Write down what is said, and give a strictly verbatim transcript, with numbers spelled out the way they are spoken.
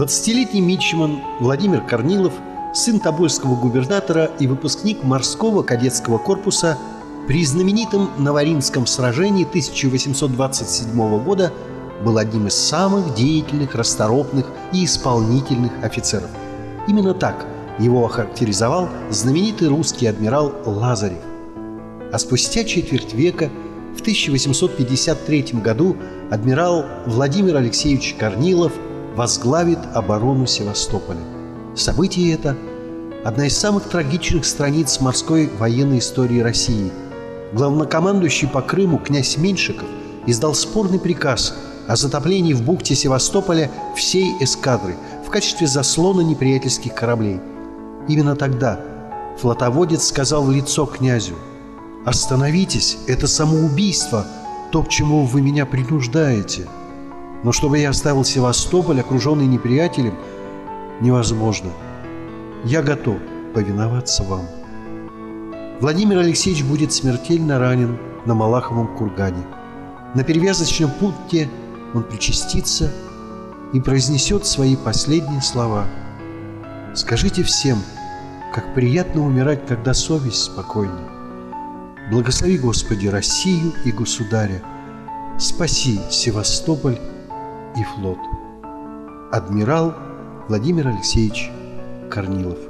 двадцатилетний мичман Владимир Корнилов, сын тобольского губернатора и выпускник морского кадетского корпуса, при знаменитом Новоринском сражении тысяча восемьсот двадцать седьмого года был одним из самых деятельных, расторопных и исполнительных офицеров. Именно так его охарактеризовал знаменитый русский адмирал Лазарев. А спустя четверть века, в тысяча восемьсот пятьдесят третьем году, адмирал Владимир Алексеевич Корнилов возглавит оборону Севастополя. Событие это – одна из самых трагичных страниц морской военной истории России. Главнокомандующий по Крыму князь Меньшиков издал спорный приказ о затоплении в бухте Севастополя всей эскадры в качестве заслона неприятельских кораблей. Именно тогда флотоводец сказал в лицо князю: «Остановитесь, это самоубийство, то, к чему вы меня принуждаете. Но чтобы я оставил Севастополь, окруженный неприятелем, невозможно. Я готов повиноваться вам». Владимир Алексеевич будет смертельно ранен на Малаховом кургане. На перевязочном пункте он причастится и произнесет свои последние слова: «Скажите всем, как приятно умирать, когда совесть спокойна. Благослови, Господи, Россию и государя. Спаси Севастополь и флот». Адмирал Владимир Алексеевич Корнилов.